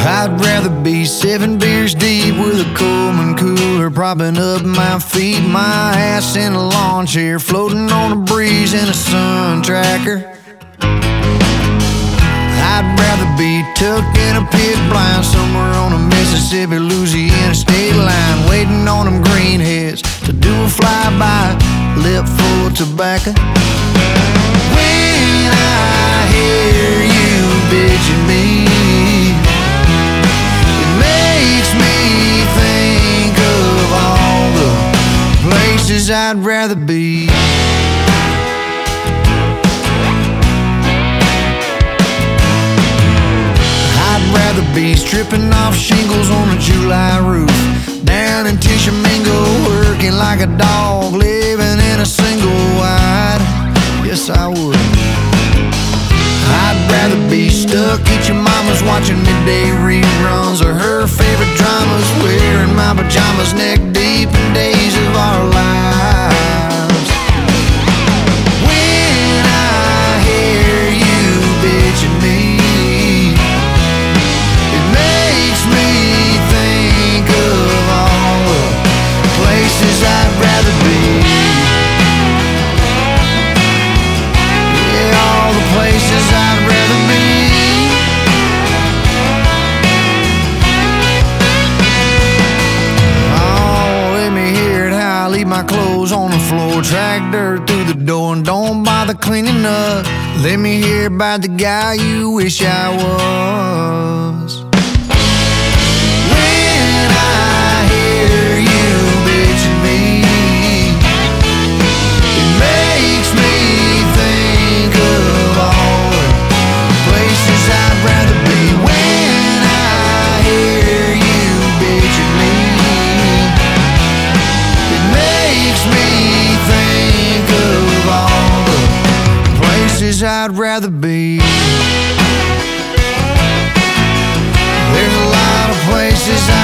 I'd rather be 7 beers deep with a Coleman cooler propping up my feet, my ass in a lawn chair, floating on a breeze in a sun tracker. I'd rather be tucked in a pit blind somewhere on a Mississippi, Louisiana state line, waiting on them greenheads to do a flyby, lip full of tobacco. When I hear you bitching me, it makes me think of all the places I'd rather be. I'd rather be stripping off shingles on a July roof, down in Tishomingo, working like a dog, living in a single wide. Yes, I would. I'd rather be stuck at your mama's watching midday reruns of her favorite dramas, wearing my pajamas neck deep in days of our lives. When I hear you bitching me, it makes me think of all the places I'd rather be. Places I'd rather be. Oh, let me hear it how I leave my clothes on the floor, track dirt through the door and don't bother cleaning up. Let me hear about the guy you wish I was. When I hear you bitching me, it makes me think of all the places I'd rather be. When I hear you bitching me, it makes me think of all the places I'd rather be. There's a lot of places